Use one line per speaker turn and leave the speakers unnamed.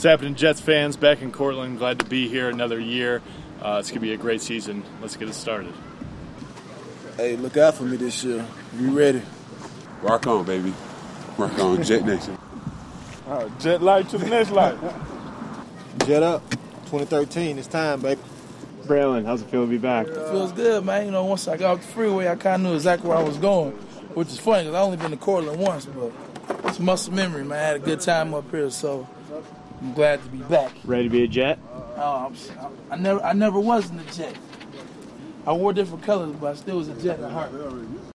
What's happening, Jets fans? Back in Cortland. Glad to be here another year. It's going to be a great season. Let's get it started.
Hey, look out for me this year. Be ready.
Rock on, baby. Rock on, Jet Nation.
Jet life to the next life.
Jet up. 2013, it's time, baby.
Braylon, how's it feel to be back?
It feels good, man. You know, once I got off the freeway, I kind of knew exactly where I was going, which is funny because I only been to Cortland once, but it's muscle memory, man. I had a good time up here, so I'm glad to be back.
Ready to be a Jet?
I never was in the Jet. I wore different colors, but I still was a Jet at heart.